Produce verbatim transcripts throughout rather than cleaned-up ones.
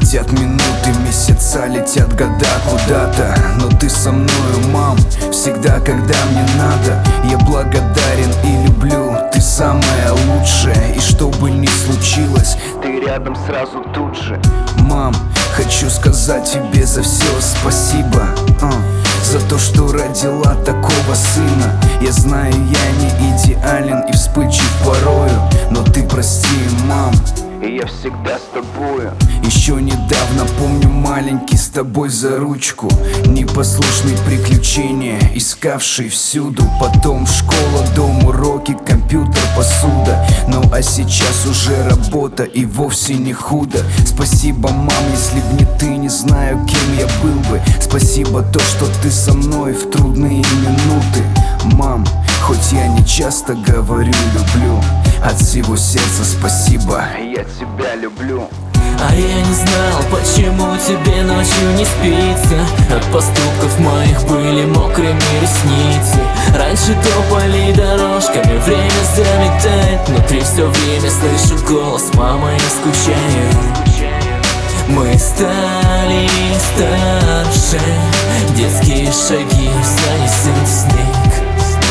Летят минуты, месяца, летят года куда-то, но ты со мною, мам, всегда, когда мне надо. Я благодарен и люблю, ты самая лучшая. И что бы ни случилось, ты рядом сразу тут же. Мам, хочу сказать тебе за все спасибо, uh, за то, что родила такого сына. Я знаю, я не идеален и вспыльчив порою, но ты прости, мам, и я всегда с тобою. Еще недавно помню, маленький, с тобой за ручку, непослушный приключения, искавший всюду. Потом школа, дом, уроки, компьютер, посуда. Ну а сейчас уже работа и вовсе не худо. Спасибо, мам, если б не ты, не знаю, кем я был бы. Спасибо то, что ты со мной в трудные минуты. Мам, хоть я не часто говорю люблю, от всего сердца спасибо, я тебя люблю. А я не знал, почему тебе ночью не спится. От поступков моих были мокрыми ресницы. Раньше топали дорожками, время заметает. Внутри все время слышу голос: мама, я скучаю. Мы стали старше, детские шаги занесет в снег.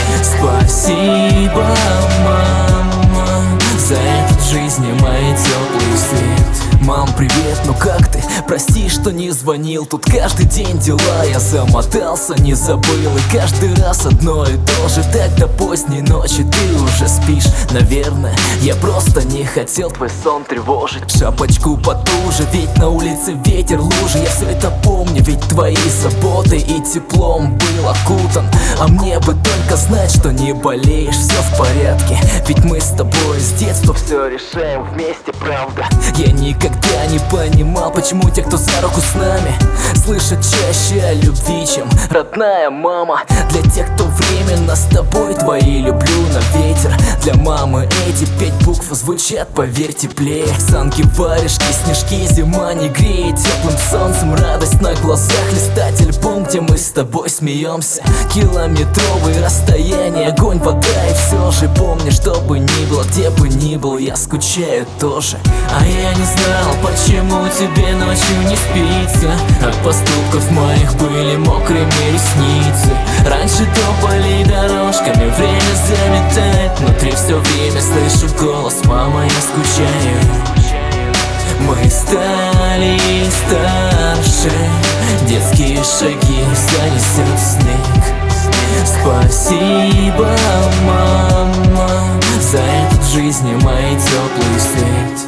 Спасибо, мама, за этот в жизни мой теплый свет. Мам, привет, ну как ты? Прости, что не звонил. Тут каждый день дела, я замотался, не забыл. И каждый раз одно и то же. Так до поздней ночи ты уже спишь. Наверное, я просто не хотел твой сон тревожить. Шапочку потуже, ведь на улице ветер, лужи. Я все это помню, ведь твои заботы и теплом был окутан. А мне бы только знать, что не болеешь, все в порядке. Ведь мы с тобой с детства все решаем вместе, правда. Я никогда не понимал, почему те, кто за руку с нами, слышат чаще о любви, чем родная мама. Для тех, кто временно с тобой, твои люблю на ветер. Для мамы эти пять букв звучат, поверь, теплее. Санки, варежки, снежки, зима не греет теплым солнцем. Радость на глазах, листать альбом, где мы с тобой смеемся. Километровые расстояния, огонь, вода, и все же помни, что бы ни было, где бы ни был, я скучаю тоже. А я не знал, почему тебе ночью не спится. От поступков моих были мокрыми ресницы. Раньше топали дорожками, время заметает. Внутри все время слышу голос: мама, я скучаю. Мы стали старше, детские шаги занесет в снег. Спасибо, мама, за этот в жизни мой теплый свет.